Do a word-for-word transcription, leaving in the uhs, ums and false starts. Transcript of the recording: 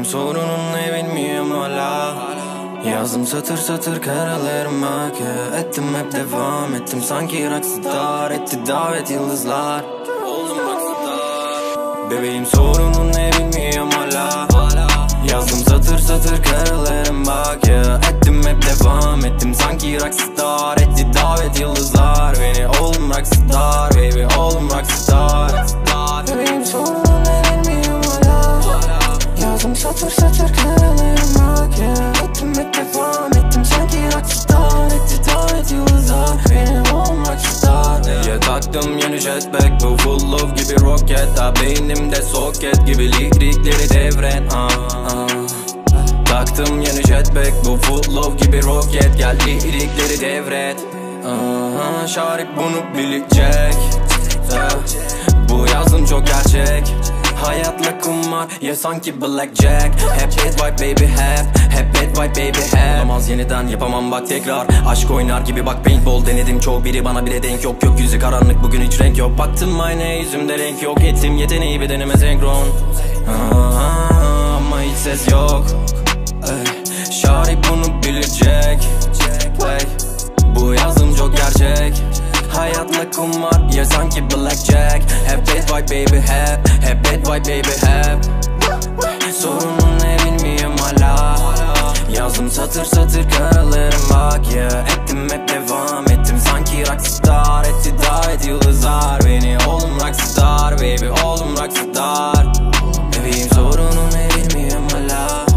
sorunun ne bilmiyorum hala. Yazdım satır satır karalarım akı. Ettim hep devam ettim sanki rockstar. Etti davet yıldızlar. Oldum rockstar. Bebeğim sorunun ne bilmiyorum hala. Yazdım satır satır karalarım akı. Ettim hep devam ettim sanki rockstar. Etti davet yıldızlar. Beni oğlum rockstar. Baby oğlum rockstar. Bebeğim sorunun ne bilmiyorum hala. Yazdım satır satır karalarım akı. Ettim hep devam ettim sanki rockstar. Etti davet yıldızlar. Beni oğlum rockstar. Ya taktım yeni jetpack bu full love gibi roket. Ha beynimde soket gibi lirikleri devret. ah, ah. Taktım yeni jetpack bu full love gibi roket. Gel lirikleri devret. Aha, Şarip bunu bilecek. yeah. Bu yazdım çok gerçek. Hayatla kumar ya sanki blackjack. Hep bad vibe baby hep. Hep bad vibe baby hep. Olamaz yeniden yapamam bak tekrar. Aşk oynar gibi bak paintball denedim çoğu biri bana bile denk yok. Gökyüzü karanlık bugün hiç renk yok. Baktım aynı yüzümde renk yok. Ettim yeteneği bedenime senkron. Aa, ama hiç ses yok. Ey, Şarip bunu bilecek. Ey, Bu yazdım çok gerçek. Hayatla kumar ya sanki blackjack. Hep bad vibe baby hep. Hep bad vibe baby hep. Sorunun ne bilmiyorum hala. Yazdım satır satır karalarım bak ya. Ettim hep devam ettim sanki rockstar. Etti davet yıldızlar. Beni oğlum rockstar. Baby oğlum rockstar. Bebeğim sorunun ne bilmiyorum hala.